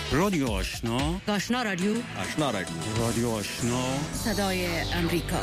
رادیو آشنا، آشنا رادیو، آشنا رادیو، رادیو آشنا، صدای امریکا.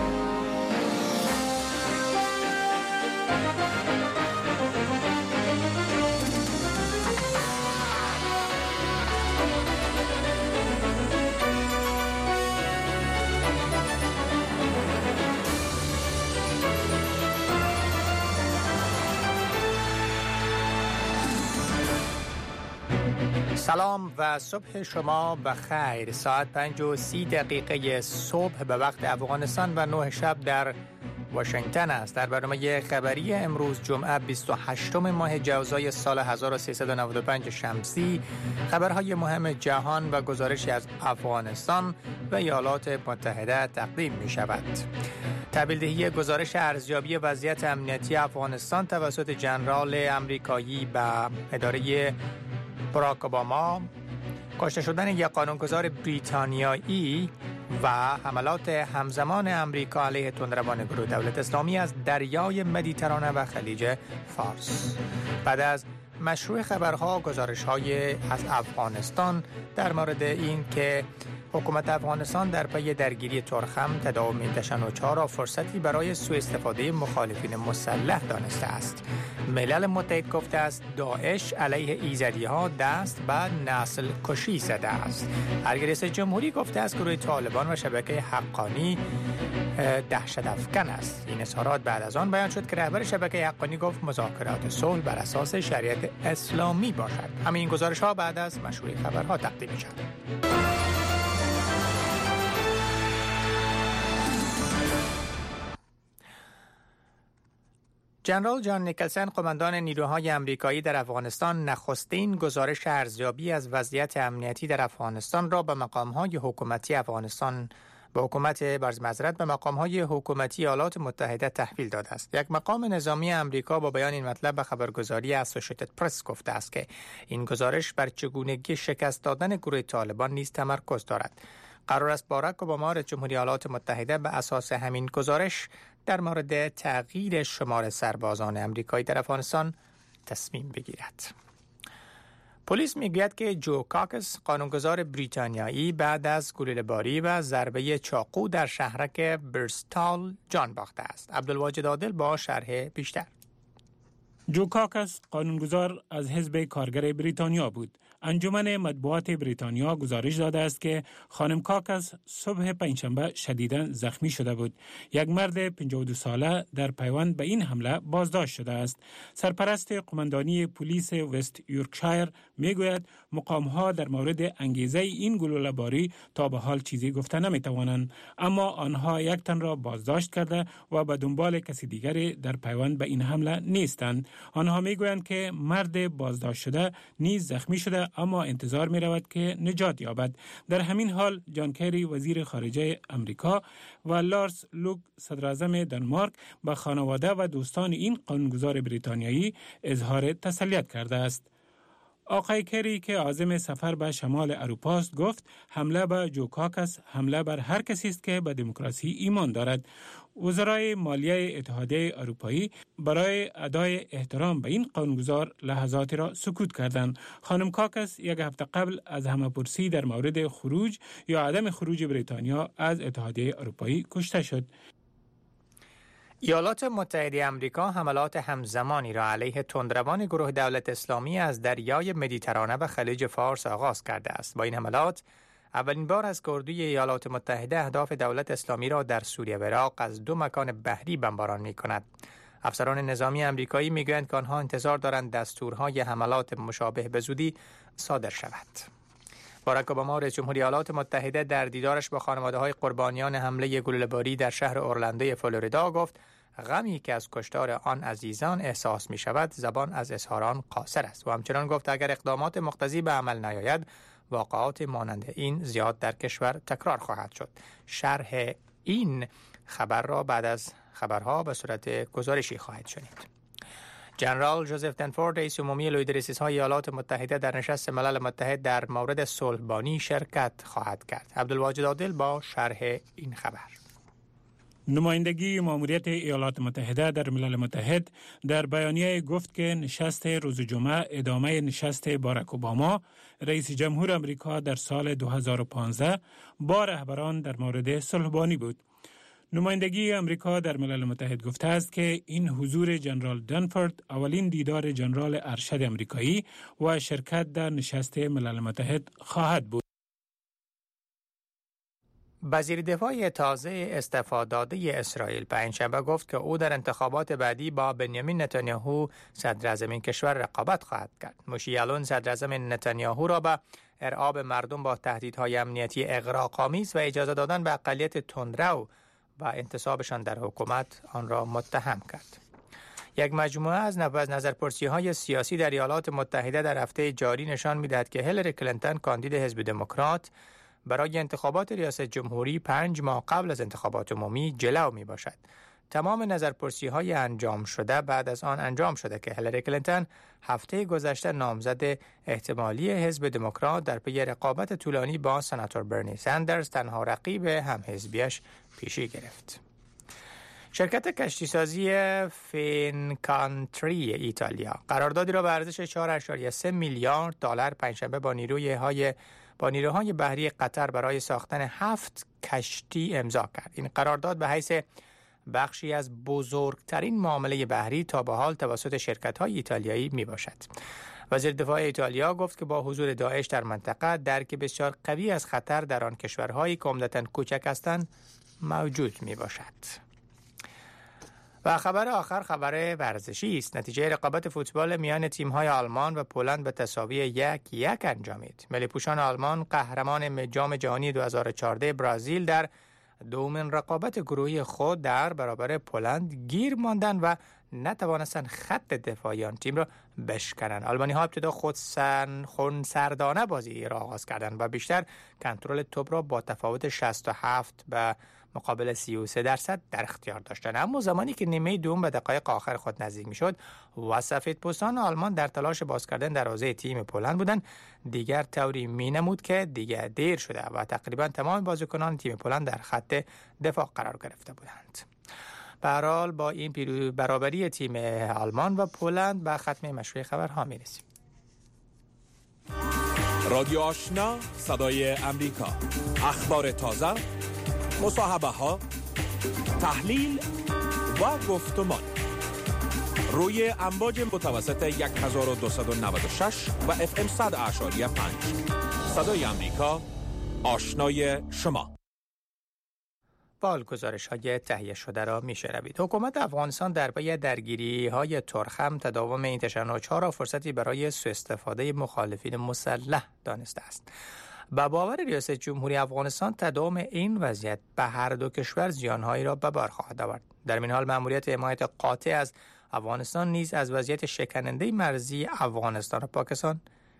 سلام و صبح شما بخیر. ساعت 5:30 صبح به وقت افغانستان و 9 شب در واشنگتن است. در برنامه خبری امروز جمعه 28 ماه جوزای سال 1395 شمسی خبرهای مهم جهان و گزارشی از افغانستان و ایالات متحده تقدیم می شود. تحویل‌دهی گزارش ارزیابی وضعیت امنیتی افغانستان توسط ژنرال آمریکایی به اداره باراک اوباما، کشته شدن یک قانونگذار بریتانیایی و حملات همزمان امریکا علیه تندروان گروه دولت اسلامی از دریای مدیترانه و خلیج فارس. بعد از مشروع خبرها گزارش‌های از افغانستان در مورد این که حکومت افغانستان در پی درگیری ترخم تداوم تشنج‌ها را فرصتی برای سوء استفاده مخالفین مسلح دانسته است. ملل متحد گفته است داعش علیه ایزدی‌ها دست به نسل کشی زده است. رئیس جمهوری گفته است گروه طالبان و شبکه حقانی دهشت افکن است. این اظهارات بعد از آن بیان شد که رهبر شبکه حقانی گفت مذاکرات صلح بر اساس شریعت اسلامی باشد. همین گزارش‌ها بعد از مشروع خبرها تقدیم می‌شود. ژنرال جان نیکلسن، قماندان نیروهای آمریکایی در افغانستان، نخستین گزارش ارزیابی از وضعیت امنیتی در افغانستان را به مقام‌های حکومتی افغانستان به مقام‌های حکومتی ایالات متحده تحویل داده است. یک مقام نظامی آمریکا با بیان این مطلب به خبرگزاری اسوسییتد پرس گفته است که این گزارش بر چگونگی شکست دادن گروه طالبان نیز تمرکز دارد. قرار است باراک اوباما رئیس جمهوری ایالات متحده به اساس همین گزارش در مورد تغییر شمار سربازان آمریکایی در افغانستان تصمیم بگیرد. پلیس میگوید که جو کاکس، قانونگذار بریتانیایی، بعد از گلوله‌باری و ضربه چاقو در شهرک برستال جان باخته است. عبدالواجد عادل با شرح بیشتر. جو کاکس قانونگذار از حزب کارگر بریتانیا بود. انجمن مطبوعات بریتانیا گزارش داده است که خانم کاکس صبح پنجشنبه شدیداً زخمی شده بود. یک مرد 52 ساله در پیوند به این حمله بازداشت شده است. سرپرست قماندانی پلیس وست یورکشایر میگوید مقام‌ها در مورد انگیزه این گلوله‌باری تا به حال چیزی گفته نمی‌توانند، اما آنها یک تن را بازداشت کرده و به دنبال کسی دیگری در پیوند به این حمله نیستند. آنها میگویند که مرد بازداشت شده نیز زخمی شده اما انتظار می رود که نجات یابد. در همین حال جان کری وزیر خارجه امریکا و لارس لوک صدر اعظم دانمارک به خانواده و دوستان این قانونگذار بریتانیایی اظهار تسلیت کرده است. آقای کری که عازم سفر به شمال اروپا است گفت حمله به جو کاکس حمله بر هر کسی است که به دموکراسی ایمان دارد. وزرای مالیه اتحادیه اروپایی برای ادای احترام به این قانونگذار لحظاتی را سکوت کردند. خانم کاکس یک هفته قبل از همه‌پرسی در مورد خروج یا عدم خروج بریتانیا از اتحادیه اروپایی کشته شد. ایالات متحده آمریکا حملات همزمانی را علیه تندروان گروه دولت اسلامی از دریای مدیترانه و خلیج فارس آغاز کرده است. با این حملات اولین بار است که اردوی ایالات متحده اهداف دولت اسلامی را در سوریه و عراق از 2 مکان بحری بمباران می‌کند. افسران نظامی آمریکایی می‌گویند که آنها انتظار دارند دستورهای حملات مشابه به زودی صادر شود. باراک اوباما رئیس جمهوری ایالات متحده در دیدارش با خانواده‌های قربانیان حمله گلوله‌باری در شهر اورلندو فلوریدا گفت غمی که از کشتار آن عزیزان احساس می شود زبان از اظهار آن قاصر است و همچنان گفت اگر اقدامات مقتضی به عمل نیاید واقعات مانند این زیاد در کشور تکرار خواهد شد. شرح این خبر را بعد از خبرها به صورت گزارشی خواهید شنید. ژنرال جوزف دنفورد رئیس عمومی لویدرسیس‌های ایالات متحده در نشست ملل متحد در مورد صلح‌بانی شرکت خواهد کرد. عبدالواجد عادل با شرح این خبر. نمایندگی ماموریت ایالات متحده در ملل متحد در بیانیه گفت که نشست روز جمعه ادامه نشست باراک اوباما رئیس جمهور امریکا در سال 2015 با رهبران در مورد صلح‌بانی بود. نمایندگی امریکا در ملل متحد گفته است که این حضور جنرال دنفورد اولین دیدار جنرال ارشد امریکایی و شرکت در نشست ملل متحد خواهد بود. وزیر دفاع تازه استعفا داده اسرائیل پنجشنبه گفت که او در انتخابات بعدی با بنیامین نتانیاهو صدر اعظم این کشور رقابت خواهد کرد. موشی یالون صدر اعظم نتانیاهو را به ارعاب مردم با تهدیدهای امنیتی اغراق‌آمیز و اجازه دادن به اقلیت تندرو و انتصابشان در حکومت آن را متهم کرد. یک مجموعه از نظرپرسی‌های سیاسی در ایالات متحده در هفته جاری نشان می‌دهد که هیلاری کلینتون کاندید حزب دموکرات برای انتخابات ریاست جمهوری 5 ماه قبل از انتخابات عمومی جلو می باشد. تمام نظرپرسی‌های انجام شده بعد از آن انجام شده که هیلاری کلینتون هفته گذشته نامزد احتمالی حزب دموکرات در پی رقابت طولانی با سناتور برنی سندرز تنها رقیب همحزبیش پیشی گرفت. شرکت کشتیسازی فینکانتری ایتالیا قراردادی را به ارزش 4.3 میلیارد دلار پنجشنبه با نیروهای بحری قطر برای ساختن 7 کشتی امضا کرد. این قرارداد به حیث بخشی از بزرگترین معامله بحری تا به حال توسط شرکت‌های ایتالیایی میباشد. وزیر دفاع ایتالیا گفت که با حضور داعش در منطقه درک بسیار قوی از خطر در آن کشورهایی که عمدتاً کوچک هستند موجود میباشد. و خبر آخر خبر ورزشی است. نتیجه رقابت فوتبال میان تیم‌های آلمان و پولند به تساوی 1-1 انجامید. ملی‌پوشان آلمان قهرمان جام جهانی 2014 برزیل در دومین رقابت گروهی خود در برابر پولند گیر ماندند و نتوانستند خط دفاعی آن تیم را بشکنند. آلمانی‌ها ابتدا خونسردانه بازی را آغاز کردند و بیشتر کنترل توپ را با تفاوت 67 به مقابل 33% در اختیار داشتند. اما زمانی که نیمه دوم به دقایق آخر خود نزدیک میشد و سفیدپوستان آلمان در تلاش باز کردن دروازه تیم پولند بودند، دیگر طوری مینمود که دیگر دیر شده و تقریبا تمام بازیکنان تیم پولند در خط دفاع قرار گرفته بودند. به هر حال با این برابری تیم آلمان و پولند به ختم مشروع خبرها میرسیم. رادیو آشنا، صدای امریکا، اخبار تازه، مصاحبه ها، تحلیل و گفتمان روی امواج متوسط 1296 و FM 100.5 صدای امریکا، آشنای شما. گزارش‌های تهیه شده را می‌شنوید. حکومت افغانستان در پی درگیری‌های ترخم تداوم این تشنج‌ها را فرصتی برای سوء استفاده مخالفین مسلح دانسته است. با باور ریاست جمهوری افغانستان تداوم این وضعیت به هر دو کشور زیان‌هایی را به بار خواهد آورد. در این حال مأموریت حمایت قاطع از افغانستان نیز از وضعیت شکننده مرزی افغانستان و پاکستان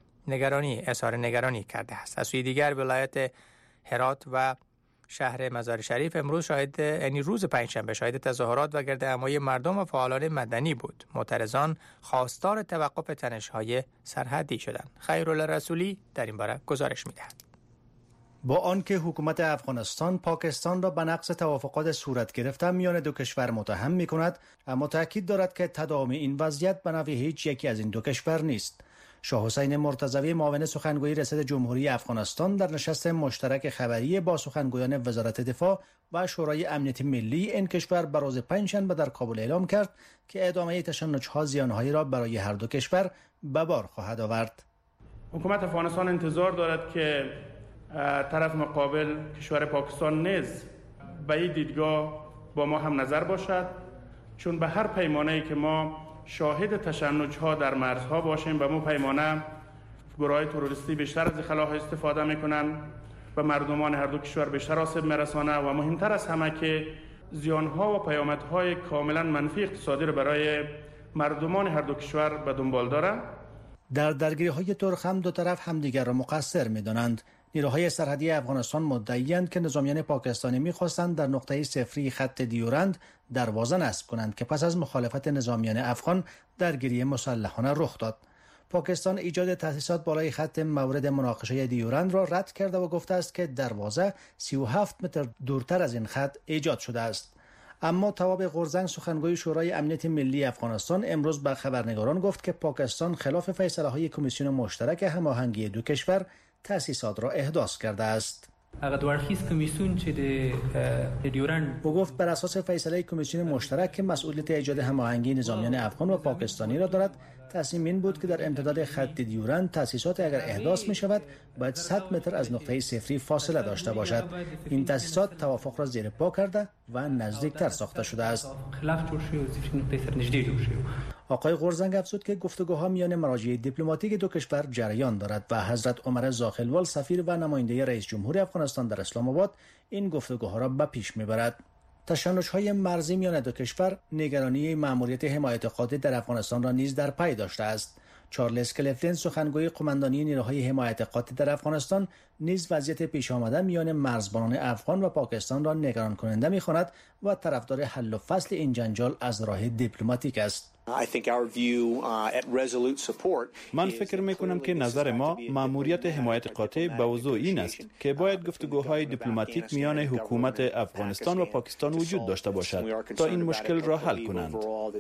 اظهار نگرانی کرده است. از سوی دیگر ولایت هرات و شهر مزار شریف امروز روز پنجشنبه شاهد تظاهرات و گردهمایی مردم و فعالان مدنی بود. معترضان خواستار توقف تنش‌های سرحدی شدند. خیرالله رسولی در این باره گزارش می‌دهد. با آنکه حکومت افغانستان پاکستان را به نقض توافقات صورت گرفته میان دو کشور متهم می‌کند، اما تاکید دارد که تداوم این وضعیت به نفع هیچ یکی از این دو کشور نیست. شاه حسین مرتضوی معاون سخنگوی ریاست جمهوری افغانستان در نشست مشترک خبری با سخنگویان وزارت دفاع و شورای امنیت ملی این کشور به روز پنجشنبه در کابل اعلام کرد که ادامه تشنج‌ها زیان‌هایی را برای هر دو کشور به بار خواهد آورد. حکومت افغانستان انتظار دارد که طرف مقابل کشور پاکستان نیز به این دیدگاه با ما هم نظر باشد، چون به هر پیمانه‌ای که ما شاهد تشنج‌ها در مرزها باشیم به مو پیمانه گروه‌های تروریستی بیشتر از خلاها استفاده می‌کنند و مردمان هر دو کشور بیشتر آسیب می‌رسانند و مهمتر از همه که زیان‌ها و پیامدهای کاملا منفی اقتصادی را برای مردمان هر دو کشور به دنبال دارند. در درگیری‌های ترخم دو طرف همدیگر را مقصر می‌دانند. نیروهای سرحدی افغانستان مدعی‌اند که نظامیان پاکستانی می‌خواستند در نقطه صفری خط دیورند دروازه نصب کنند که پس از مخالفت نظامیان افغان درگیری مسلحانه رخ داد. پاکستان ایجاد تأسیسات بالای خط مورد مناقشه دیورند را رد کرده و گفته است که دروازه 37 متر دورتر از این خط ایجاد شده است. اما تواب قرزنگ سخنگوی شورای امنیت ملی افغانستان امروز به خبرنگاران گفت که پاکستان خلاف فیصله‌های کمیسیون مشترک هماهنگی دو کشور تأسیسات را احداث کرده است. او گفت بر اساس فیصله کمیسیون مشترک که مسئولیت ایجاد هماهنگی نظامیان افغان و پاکستانی را دارد، تصمیم این بود که در امتداد خط دیورند تأسیسات اگر احداث می شود باید 100 متر از نقطه صفری فاصله داشته باشد. این تأسیسات توافق را زیر پا کرده و نزدیکتر ساخته شده است. آقای قرزنگ افزود که گفتگوها میان مراجع دیپلماتیک دو کشور جریان دارد و حضرت عمر زاخلوال سفیر و نماینده رئیس جمهور افغانستان در اسلام آباد این گفتگوها را به پیش میبرد. تشنج‌های مرزی میان دو کشور نگرانی مأموریت حمایت قاطع در افغانستان را نیز در پی داشته است. چارلز کلفلین سخنگوی قماندانی نیروهای حمایت قاطع در افغانستان نیز وضعیت پیش آمده میان مرزبانان افغان و پاکستان را نگران کننده می‌خواند و طرفدار حل و فصل این جنجال از راه دیپلماتیک است. من فکر میکنم که نظر ما مأموریت حمایت قاطع به وضوح این است که باید گفتگوهای دیپلماتیک میان حکومت افغانستان و پاکستان وجود داشته باشد تا این مشکل را حل کنند.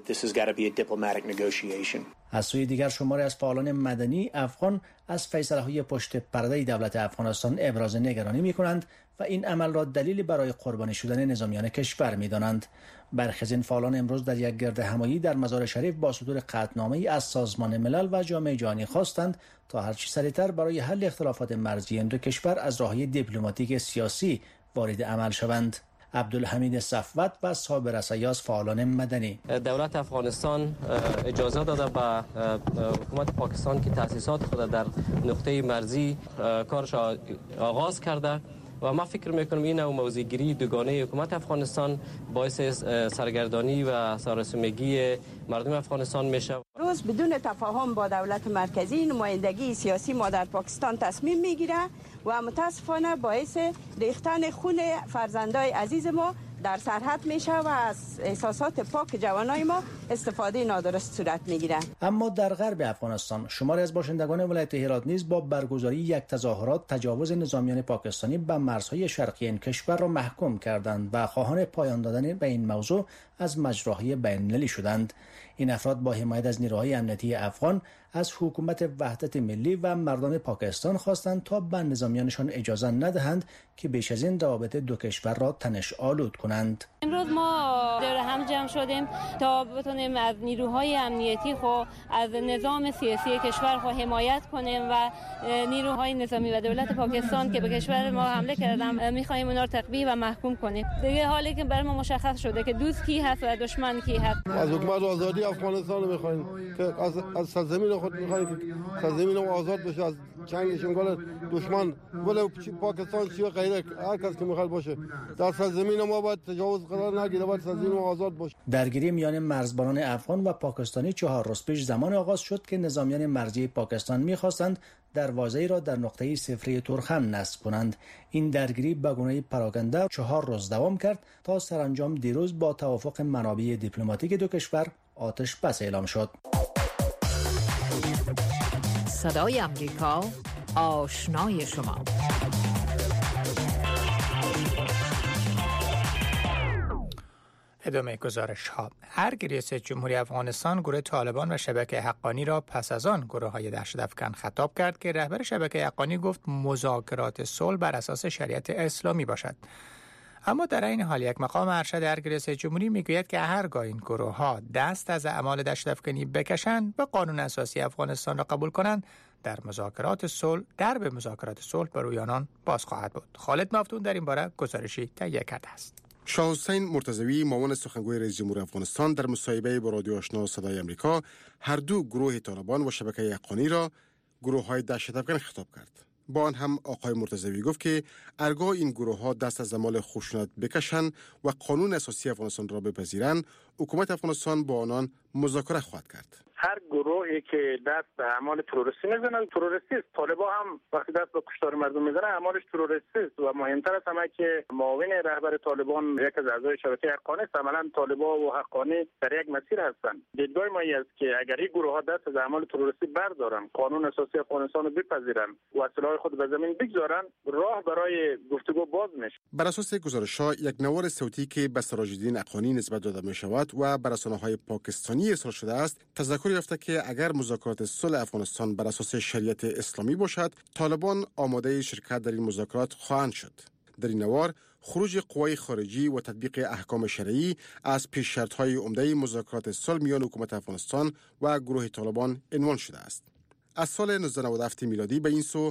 از سوی دیگر شماری از فعالان مدنی افغان از فیصله‌های پشت پرده دولت افغانستان ابراز نگرانی می‌کنند و این عمل را دلیل برای قربانی شدن نظامیان کشور می‌دانند. برخی از این فعالان امروز در یک گرد همایی در مزار شریف با صدور قطعنامه‌ای از سازمان ملل و جامعه جهانی خواستند تا هرچه سریعتر برای حل اختلافات مرزی این دو کشور از راه‌های دیپلماتیک سیاسی وارد عمل شوند. عبدالحمید صفوت و صابر اسیاس فعالان مدنی: دولت افغانستان اجازه داده به حکومت پاکستان که تأسیسات خود در نقطه مرزی کارش آغاز کرده و ما فکر میکنم این نوع موضع‌گیری دوگانه حکومت افغانستان باعث سرگردانی و سراسیمگی مردم افغانستان میشه. روز بدون تفاهم با دولت مرکزی نمایندگی سیاسی ما در پاکستان تصمیم میگیره و متاسفانه باعث ریختن خون فرزندای عزیز ما در سرحد میشه و از احساسات پاک جوانای ما استفاده نادرست صورت میگیره. اما در غرب افغانستان شماری از باشندگان ولایت هرات نیز با برگزاری یک تظاهرات تجاوز نظامیان پاکستانی به مرزهای شرقی این کشور را محکوم کردند و خواهان پایان دادن به این موضوع از مجراهای بین‌المللی شدند. این افراد با حمایت از نیروهای امنیتی افغان از حکومت وحدت ملی و مردم پاکستان خواستند تا به نظامیانشان اجازه ندهند که بیش از این روابط دو کشور را تنش آلود کنند. امروز ما دور هم جمع شدیم تا بتونیم از نیروهای امنیتی خو از نظام سیاسی کشور خو حمایت کنیم و نیروهای نظامی و دولت پاکستان که به کشور ما حمله کردن می‌خوایم اونا رو تقویه و محکوم کنیم. دیگه حالی که برای ما مشخص شده که دوست کی هست و دشمن کی هست. از حکومت آزادی افغانستان می‌خوایم که از سرزمین خود می‌خوایم که سرزمین آزاد بشه از جنگ شنگال دشمن ولی پاکستان چی غیره هر کس که می‌خواد باشه در سرزمین ما باید تجاوز قرار نگیره، باید سرزمین ما آزاد باشه. درگیری میان مرزبانان افغان و پاکستانی 4 روز پیش زمان آغاز شد که نظامیان مرزی پاکستان می‌خواستند دروازه‌ای را در نقطه صفری تورخم نصب کنند. این درگیری به گونه پراکنده 4 روز دوام کرد تا سرانجام دیروز با توافق منابع دیپلماتیک دو کشور آتش بس اعلام شد. صدای امریکا، آشنای شما. ادامه گزارش ها. ارگ ریاست جمهوری افغانستان گروه طالبان و شبکه حقانی را پس از آن گروه های دهشت افکن خطاب کرد که رهبر شبکه حقانی گفت مذاکرات صلح بر اساس شریعت اسلامی باشد. اما در این حال یک مقام ارشد ارگ ریاست جمهوری میگوید که هرگاه این گروه ها دست از اعمال دهشت افکنی بکشند و قانون اساسی افغانستان را قبول کنند در به مذاکرات صلح بر روی آنان باز خواهد بود. خالد مفتون در این باره گزارشی تهیه کرده است. شاه حسین مرتضوی معاون سخنگوی رئیس جمهور افغانستان در مصاحبه با رادیو آشنا صدای امریکا هر دو گروه طالبان و شبکه حقانی را گروه‌های دهشت افکن خطاب کرد. با آن هم آقای مرتضوی گفت که هرگاه این گروه‌ها دست از اعمال خشونت بکشند و قانون اساسی افغانستان را بپذیرند، حکومت افغانستان با آنان مذاکره خواهد کرد. هر گروهی که دست به اعمال تروریستی میزنه تروریستی است. طالبان هم وقتی دست به کشتار مردم میزنه اعمالش تروریستی است و مهمتر از همه که معاون رهبر طالبان یک از اعضای شبکه حقانی است. عملاً طالبان و حقانی در یک مسیر هستند. دیدگاه ما است که اگر این گروه ها دست از اعمال تروریستی بردارن، قانون اساسی افغانستان رو بپذیرن و سلاح خود به زمین بگذارن، راه برای گفتگو باز میشه. بر اساس گزارش‌ها یک نوار صوتی که به سراج الدین حقانی نسبت داده می‌شود و بر رسانه‌های پاکستانی ارسال شده است، تذکر یافته که اگر مذاکرات صلح افغانستان بر اساس شریعت اسلامی باشد، طالبان آماده شرکت در این مذاکرات خواهند شد. در این نوار خروج قوای خارجی و تطبیق احکام شرعی از پیش شرط‌های عمده مذاکرات صلح میان حکومت افغانستان و گروه طالبان عنوان شده است. از سال 1997 میلادی به این سو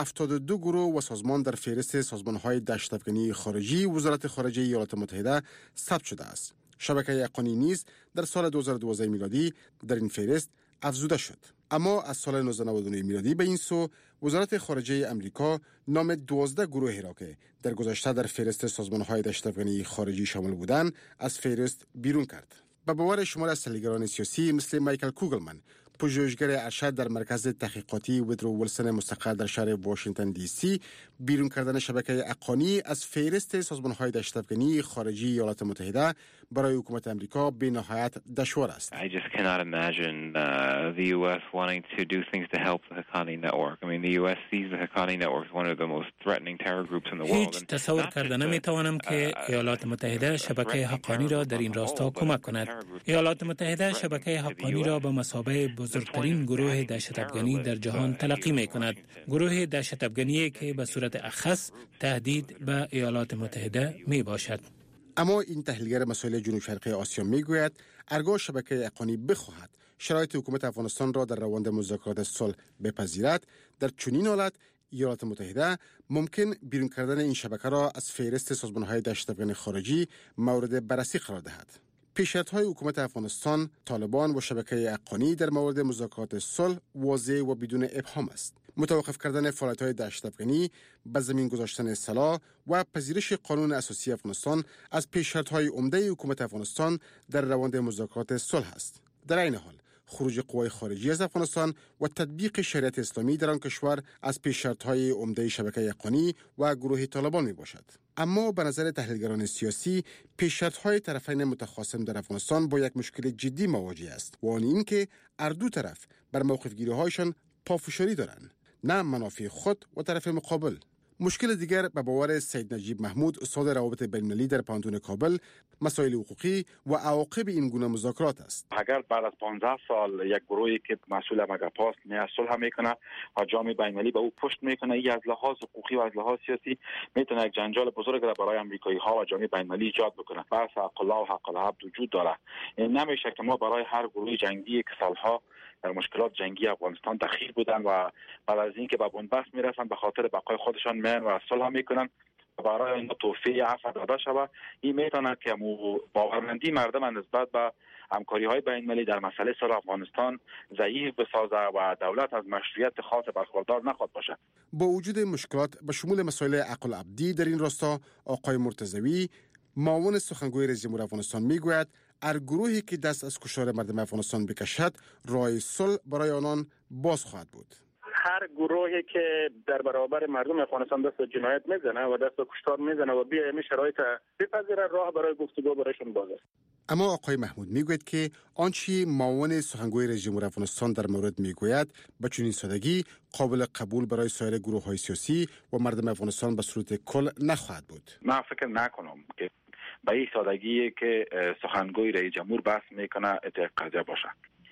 72 گروه و سازمان در فهرست سازمان‌های دهشت‌افکنی خارجی وزارت خارجه ایالات متحده ثبت شده است. شبکه حقانی نیز در سال 2012 میلادی در این فهرست افزوده شد. اما از سال 1999 میلادی به این سو وزارت خارجه امریکا نام 12 گروهی را که در گذشته در فهرست سازمان‌های دهشت‌افکنی خارجی شامل بودند از فهرست بیرون کرد. به باور شمار از تحلیلگران سیاسی مثل مایکل کوگلمن، پژوهشگر ارشد در مرکز تحقیقاتی وودرو ویلسون مستقر در شهر واشنگتن دی سی، بیرون کردن شبکه حقانی از فهرست سازمان‌های دهشت‌افکنی خارجی ایالات متحده برای حکومت امریکا به نهایت دشوار است. I just cannot imagine the US wanting to do things to help the Haqqani network. I mean the US sees the Haqqani network as one of the most threatening terror groups in the world. هیچ تصور کرده نمی‌توانم که ایالات متحده شبکه حقانی را در این راستا کمک کند. ایالات متحده شبکه حقانی را به مثابه بزرگترین گروه دهشت‌افغانی در جهان تلقی می‌کند. گروه دهشت‌افغانی که به صورت اخص تهدید به ایالات متحده میباشد. اما این تحلیلگر مسائل جنوب شرقی آسیا میگوید ارگاه شبکه حقانی بخواهد شرایط حکومت افغانستان را در روند مذاکرات صلح بپذیرد، در چنین حالت ایالات متحده ممکن بیرون کردن این شبکه را از فهرست سازمان‌های دهشت‌افکنی خارجی مورد بررسی قرار دهد. پیشرفت‌های حکومت افغانستان، طالبان و شبکه حقانی در مورد مذاکرات صلح واضح و بدون ابهام است. متوقف کردن فعالیت‌های دهشت‌افکنی، به زمین گذاشتن سلاح و پذیرش قانون اساسی افغانستان از پیشرفت‌های عمده حکومت افغانستان در روند مذاکرات صلح است. در این حال خروج قوای خارجی از افغانستان و تطبیق شریعت اسلامی در آن کشور از پیشرفت‌های عمده شبکه حقانی و گروه طالبان میباشد. اما به نظر تحلیلگران سیاسی پیشرفت‌های طرفین متخاصم در افغانستان با یک مشکل جدی مواجه است و آن این که هر دو طرف بر موقف‌گیری‌هایشان پافشاری دارند، نه منافع خود و طرف مقابل. مشکل دیگر به باور سید نجیب محمود، استاد روابط بین‌المللی در پانتون کابل، مسائل حقوقی و عواقب این گونه مذاکرات است. اگر بعد از 15 سال یک گروهی که مسئول مگاپاست صلح میکنه و جامعه بین‌المللی به او پشت میکنه، این از لحاظ حقوقی و از لحاظ سیاسی میتونه یک جنجال بزرگ برای امریکایی‌ها و جامعه بین‌المللی ایجاد بکنه. بحث حق الله و حق العبد وجود داره. این نمیشه که ما برای هر گروه جنگی که سالها در مشکلات جنگی افغانستان دخیل بودن و بعد از اینکه به بنبست میرسن به خاطر بقای خودشان میان و صلح میکنن برای این توفیه عفو داده شود، این میتونه که باورمندی مردم نسبت به همکاری‌های بین‌المللی در مسئله صلح افغانستان ضعیف بسازه و دولت از مشروعیت خاص برخوردار نخواهد باشد. با وجود مشکلات به شمول مسائل عقل عبدی در این راستا، آقای مرتضوی، معاون سخنگوی رئیس جمهور افغانستان میگوید هر گروهی که دست از کشتار مردم افغانستان بکشد راه صلح برای آنان باز خواهد بود. هر گروهی که در برابر مردم افغانستان دست جنایت میزنه و دست کشتار میزنه و بیا این شرایط بپذیره، راه برای گفتگو برایشون باز است. اما آقای محمود میگوید که آنچه معاون سخنگوی رئیس جمهور افغانستان در مورد میگوید به چنین سادگی قابل قبول برای سایر گروه‌های سیاسی و مردم افغانستان به صورت کل نخواهد بود. من فکر نکنم که به این سادگی که سخنگوی رئیس جمهور بحث میکنه قضیه باشه.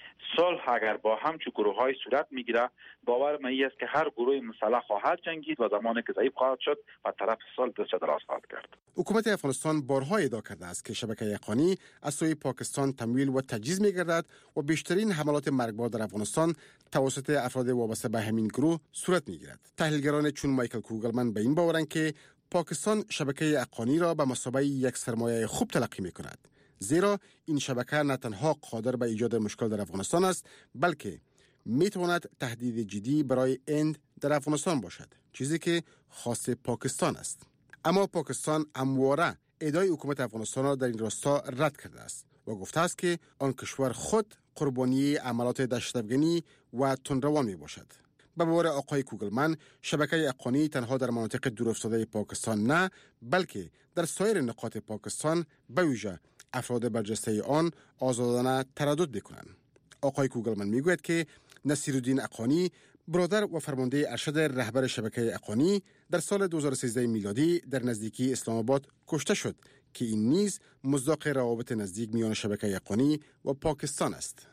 صلح اگر با همچون گروه‌های صورت میگیره، باور من است که هر گروه مسلح خواهد جنگید و زمانی که ضعیف خواهد شد و طرف صلح دست دراز خواهد کرد. حکومت افغانستان بارها ادعا کرده است که شبکه حقانی از سوی پاکستان تمویل و تجهیز می‌گردد و بیشترین حملات مرگبار در افغانستان توسط افراد وابسته به همین گروه صورت می‌گیرد. تحلیلگران چون مایکل کوگلمن به این باورند که پاکستان شبکه حقانی را به مثابه یک سرمایه خوب تلقی می‌کند، زیرا این شبکه نه تنها قادر به ایجاد مشکل در افغانستان است، بلکه میتواند تهدید جدی برای هند در افغانستان باشد، چیزی که خاص پاکستان است. اما پاکستان همواره ادعای حکومت افغانستان را در این راستا رد کرده است. و گفته است که آن کشور خود قربانی عملات دهشت‌افکنی و تندروان می باشد. به باور آقای کوگلمن، شبکه افغانی تنها در مناطق دورافتاده پاکستان نه، بلکه در سایر نقاط پاکستان به ویژه افراد برجسته آن آزادانه تردد می‌کنند. آقای کوگلمن میگوید که نصیرالدین اقانی، برادر و فرمانده ارشد رهبر شبکه اقانی، در سال 2013 میلادی در نزدیکی اسلام آباد کشته شد که این نیز مصداق روابط نزدیک میان شبکه اقانی و پاکستان است.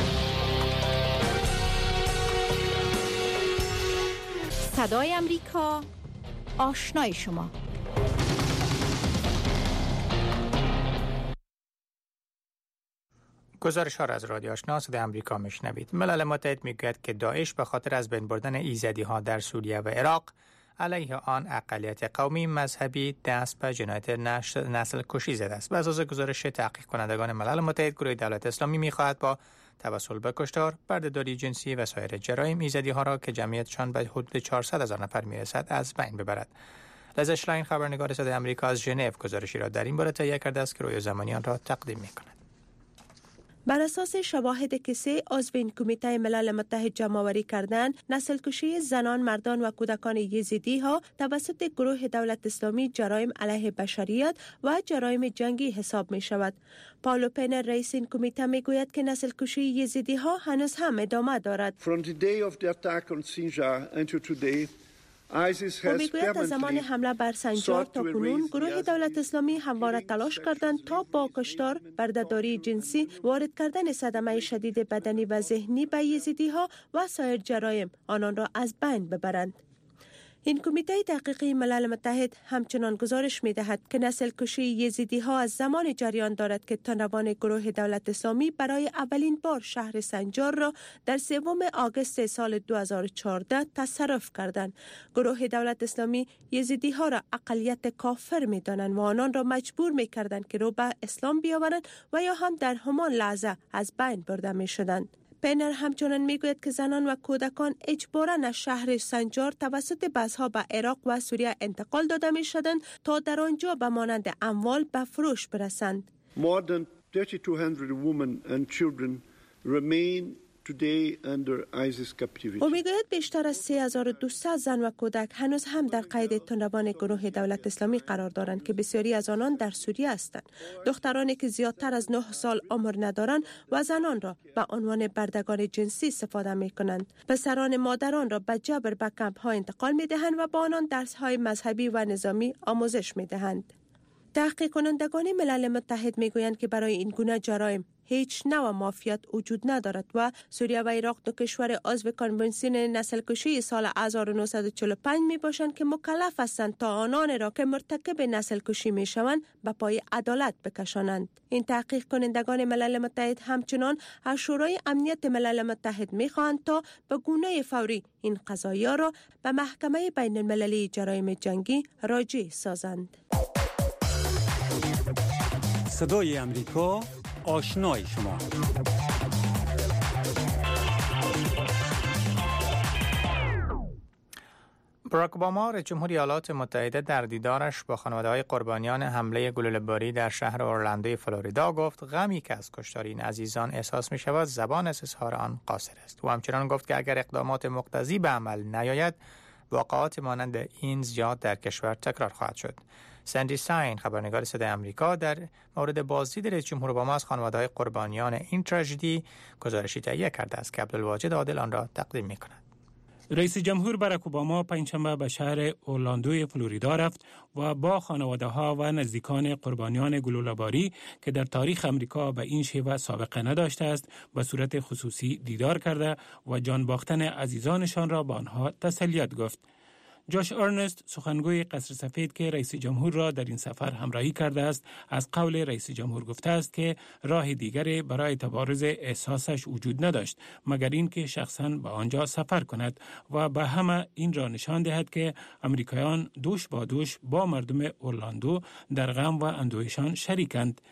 صدای امریکا، آشنای شما. گزارش ها را از رادیو آشنا صدای امریکا میشنوید. ملل متحد میگوید که داعش به خاطر از بین بردن ایزدی ها در سوریه و عراق علیه آن اقلیت قومی مذهبی دست به جنایت نسل کشی زده است. بر اساس گزارش تحقیق کنندگان ملل متحد، گروه دولت اسلامی میخواهد با توسل به کشتار، بردهداری جنسی و سایر جرایم ایزدی ها را که جمعیتشان به حدود 400,000 نفر میرسد از بین ببرد. لیزا شلاین، خبرنگار صدای امریکا از ژنو، گزارشی را در این باره تهیه کرده است که روی زمانی آن را تقدیم می‌کند. بر اساس شواهد که 3 عضو این کمیته ملل متحد جمع‌آوری کردند، نسل کشی زنان، مردان و کودکان یزیدی ها توسط گروه دولت اسلامی جرایم علیه بشریت و جرایم جنگی حساب می شود. پائولو پینر، رئیس این کمیته، می گوید که نسل کشی یزیدی ها هنوز هم ادامه دارد. او میگوید از زمان حمله بر سنجار تا کنون گروه دولت اسلامی همواره تلاش کردند تا با کشتار، بردهداری جنسی، وارد کردن صدمه شدید بدنی و ذهنی به یزیدی ها و سایر جرایم آنان را از بین ببرند. این کمیته تحقیقی ملل متحد همچنان گزارش می دهد که نسل کشی یزیدی ها از زمان جریان دارد که تنوان گروه دولت اسلامی برای اولین بار شهر سنجار را در 3 آگوست سال 2014 تصرف کردند. گروه دولت اسلامی یزیدی ها را اقلیت کافر می دانند و آنان را مجبور می کردند که رو به اسلام بیاورند و یا هم در همان لحظه از بین برده می شدند. پینر همچنان میگوید که زنان و کودکان اجباراً از شهر سنجار توسط بسها به عراق و سوریه انتقال داده می شدند تا در آنجا به مانند اموال به فروش برسند. More than 3,200 women and children remain today under ISIS captivity. او میگوید بیشتر از 3,200 زن و کودک هنوز هم در قید تندروان گروه دولت اسلامی قرار دارند که بسیاری از آنان در سوریه هستند. دخترانی که زیادتر از 9 سال عمر ندارند و زنان را به عنوان بردگان جنسی استفاده می کنند. پسران مادران را به جبر به کمپ ها انتقال می دهند و با آنان درس های مذهبی و نظامی آموزش می دهند. تحقیق کنندگان ملل متحد می گویند که برای این گونه جرایم هیچ نوع مافیات وجود ندارد و سوریه و عراق 2 کشور عضو کنونسیون نسل کشی سال 1945 می باشند که مکلف هستند تا آنان را که مرتکب نسل کشی می شوند به پای عدالت بکشانند. این تحقیق کنندگان ملل متحد همچنان از شورای امنیت ملل متحد می خواهند تا به گونه فوری این قضایا را به محکمه بین المللی جرایم جنگی راجع سازند. صدای امریکا، آشنای شما. باراک اوباما، رئیس جمهور ایالات متحده، در دیدارش با خانواده‌های قربانیان حمله گلوله‌باری در شهر اورلندوی فلوریدا گفت غمی که از کشتار این عزیزان احساس می‌شود زبان از اظهار آن قاصر است. او همچنان گفت که اگر اقدامات مقتضی به عمل نیاید، واقعات مانند این زیاد در کشور تکرار خواهد شد. سندی ساین، خبرنگار صدای امریکا، در مورد بازدید رئیس جمهور اوباما از خانواده‌های قربانیان این تراژدی گزارشی تهیه کرده است که عبدالواجد عادل آن را تقدیم می‌کند. رئیس جمهور باراک اوباما پنجشنبه به شهر اورلاندوی فلوریدا رفت و با خانواده‌ها و نزدیکان قربانیان گلوله‌باری که در تاریخ امریکا به این شیوه سابقه نداشته است به صورت خصوصی دیدار کرده و جان باختن عزیزانشان را به آنها تسلیت گفت. جاش ارنست، سخنگوی قصر سفید که رئیس جمهور را در این سفر همراهی کرده است، از قول رئیس جمهور گفته است که راه دیگری برای تبارز احساسش وجود نداشت مگر اینکه شخصاً به آنجا سفر کند و به همه این را نشان دهد که امریکایان دوش با دوش با مردم اورلاندو در غم و اندوهشان شریکند.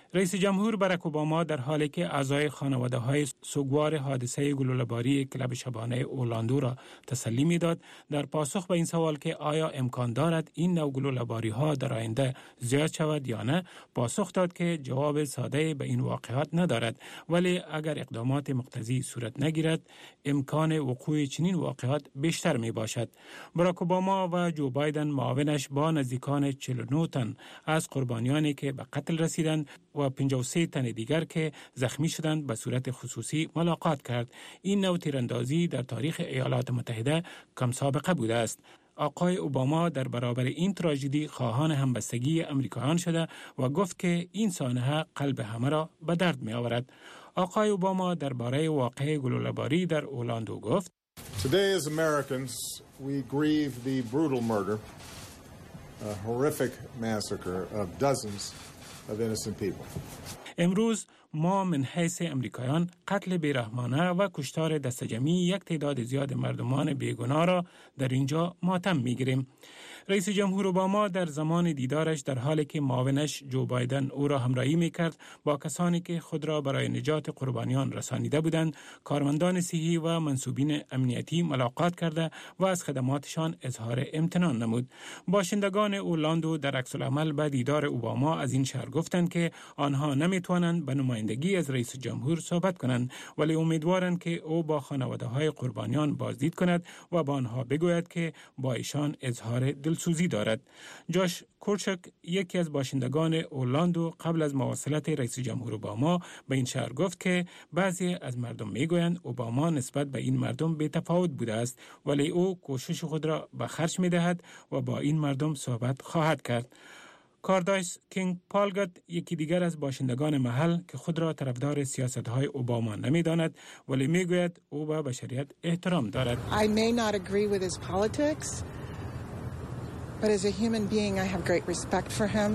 رئیس جمهور باراک اوباما در حالی که اعضای خانواده‌های سوگوار حادثه گلوله‌باری کلب شبانه اورلاندو را تسلی می‌داد، در پاسخ به این سوال که آیا امکان دارد این نوع گلوله‌باری‌ها در آینده زیاد شود یا نه، پاسخ داد که جواب ساده به این واقعات ندارد، ولی اگر اقدامات مقتضی صورت نگیرد امکان وقوع چنین واقعات بیشتر می باشد. باراک اوباما و جو بایدن معاونش با نزدیکان 49 تن از قربانیانی که به قتل رسیدند و 53 تن دیگر که زخمی شدند به صورت خصوصی ملاقات کرد. این نوع تیراندازی در تاریخ ایالات متحده کم سابقه بوده است. آقای اوباما در برابر این تراژدی خواهان همبستگی امریکایان شده و گفت که این سانحه قلب همه را به درد می آورد. آقای اوباما درباره واقعه گلوله‌باری در اورلاندو گفت: Today as Americans we grieve the brutal murder, a horrific massacre of dozens of innocent people. امروز ما من حیث امریکایان قتل بیرحمانه و کشتار دستجمعی یک تعداد زیاد مردمان بیگناه را در اینجا ماتم می‌گیریم. رئیس جمهور اوباما در زمان دیدارش در حالی که معاونش جو بایدن او را همراهی می‌کرد با کسانی که خود را برای نجات قربانیان رسانیده بودند، کارمندان صحی و منصوبین امنیتی ملاقات کرده و از خدماتشان اظهار امتنان نمود. باشندگان اورلاندو در عکس‌العمل به دیدار اوباما از این شهر گفتند که آنها نمی‌توانند به نمایندگی از رئیس جمهور صحبت کنند، ولی امیدوارند که او با خانواده‌های قربانیان بازدید کند و با آنها بگوید که با ایشان اظهار دلسوزی دارد. جاش کورچک، یکی از باشندگان اورلاندو، قبل از مواصلت رئیس جمهور اوباما به این شهر گفت که بعضی از مردم میگویند اوباما نسبت به این مردم بی‌تفاوت بوده است، ولی او کوشش خود را به خرج می‌دهد و با این مردم صحبت خواهد کرد. کاردایس کینگ پالگت، یکی دیگر از باشندگان محل که خود را طرفدار سیاست‌های اوباما نمی‌داند، ولی میگوید او به بشریت احترام دارد. I may not agree with his politics, but as a human being I have great respect for him.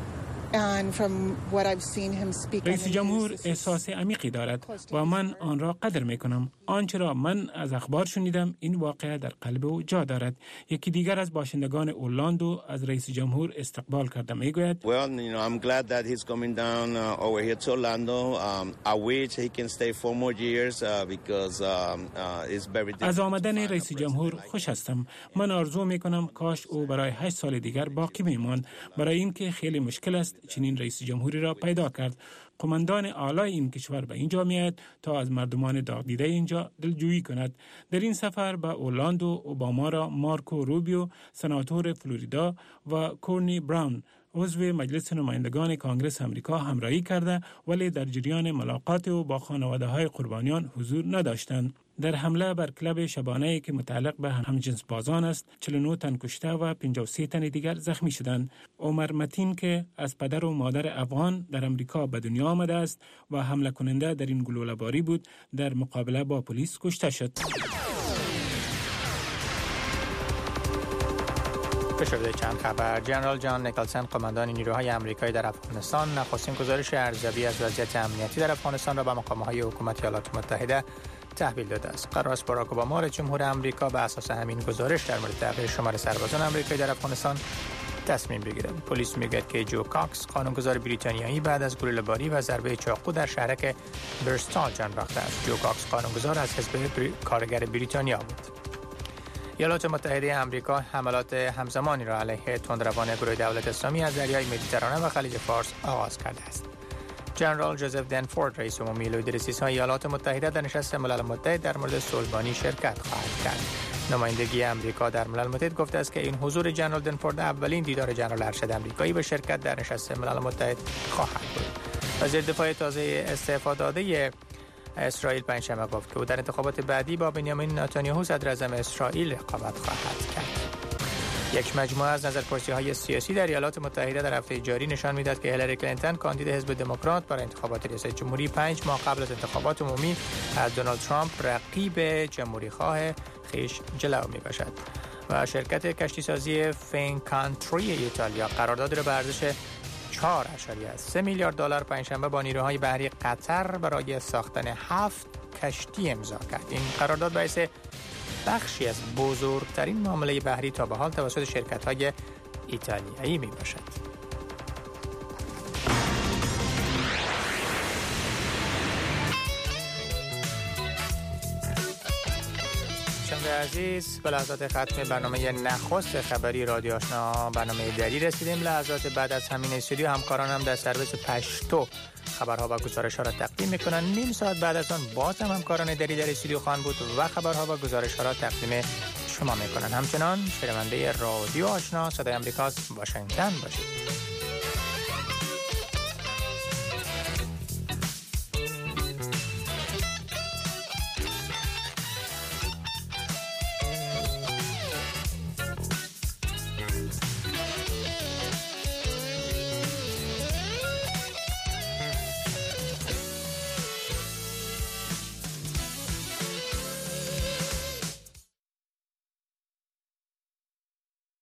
رئیس جمهور احساس عمیقی دارد و من آن را قدر می کنم. آنچه را من از اخبار شنیدم این واقعه در قلب او جا دارد. یکی دیگر از باشندگان اورلاندو از رئیس جمهور استقبال کرده می گوید: I'm glad that he's coming down over here to Orlando. I wish he can stay 4 more years because it's very difficult. از آمدن رئیس جمهور خوش هستم. من آرزو می کنم کاش او برای 8 سال دیگر باقی میماند، برای اینکه خیلی مشکل است چنین رئیس جمهوری را پیدا کرد. قماندان اعلی این کشور به اینجا میاد تا از مردمان داغ دیده اینجا دلجویی کند. در این سفر به اورلاندو اوباما را مارکو روبیو، سناتور فلوریدا، و کورنی براون، عضو مجلس نمایندگان کانگرس امریکا همراهی کرده، ولی در جریان ملاقات او با خانواده‌های قربانیان حضور نداشتند. در حمله بر کلب شبانه‌ای که متعلق به همجنس بازان است، 49 تن کشته و 53 تن دیگر زخمی شدند. عمر متین که از پدر و مادر افغان در امریکا به دنیا آمده است و حمله کننده در این گلوله‌باری بود، در مقابله با پلیس کشته شد. شده چند خبر. جنرال جان نیکلسن، قماندان نیروهای آمریکایی در افغانستان، نخستین گزارش ارزیابی از وضعیت امنیتی در افغانستان را به مقام‌های حکومت ایالات متحده تحویل داده است. قرار است باراک اوباما رئیس جمهور آمریکا به اساس همین گزارش در مورد تغییر شمار سربازان آمریکایی در افغانستان تصمیم بگیرد. پلیس میگوید که جو کاکس، قانونگذار بریتانیایی، بعد از گلوله‌باری و ضربه چاقو در شهرک برستال جان باخته است. جو کاکس قانونگذار از حزب کارگر بریتانیا بود. ایالات متحده آمریکا حملات همزمانی را علیه تندروان گروه دولت اسلامی از دریای مدیترانه و خلیج فارس آغاز کرده است. جنرال جوزف دنفورد، رئیس عمومی لویدرسیس‌های ایالات متحده، در نشست ملل متحد در مورد صلح‌بانی شرکت خواهد کرد. نمایندگی آمریکا در ملل متحد گفته است که این حضور جنرال دنفورد اولین دیدار جنرال ارشد آمریکایی به شرکت در نشست ملل متحد خواهد بود. وزیر دفاع تازه استعفا داده اسرائیل پنجشنبه گفت که او در انتخابات بعدی با بنیامین نتانیاهو صدر اعظم اسرائیل رقابت خواهد کرد. یک مجموعه از نظرپرسی‌های سیاسی در ایالات متحده در هفته جاری نشان می‌دهد که هیلاری کلینتون، کاندید حزب دموکرات برای انتخابات ریاست جمهوری، 5 ماه قبل از انتخابات عمومی از دونالد ترامپ رقیب جمهوری‌خواه خویش جلو می‌باشد. و شرکت کشتیسازی فینکانتری ایتالیا قرارداد را به ارزش 4.3 میلیارد دلار پنجشنبه با نیروهای بحری قطر برای ساختن 7 کشتی امضا کرد. این قرارداد باعث بخشی از بزرگترین معامله بحری تا به حال توسط شرکت‌های ایتالیایی میباشد. شنونده عزیز، به لحظات ختم برنامه نخست خبری رادیو آشنا برنامه دری رسیدیم. لحظات بعد از همین استودیو همکارانم در سرویس پشتو خبرها و گزارش‌ها را تقدیم می‌کنند. نیم ساعت بعد از آن باز هم همکاران دری در استودیو خواهند بود و خبرها و گزارش‌ها را تقدیم شما می‌کنند. همچنان شنونده رادیو آشنا صدای آمریکا واشنگتن باشید.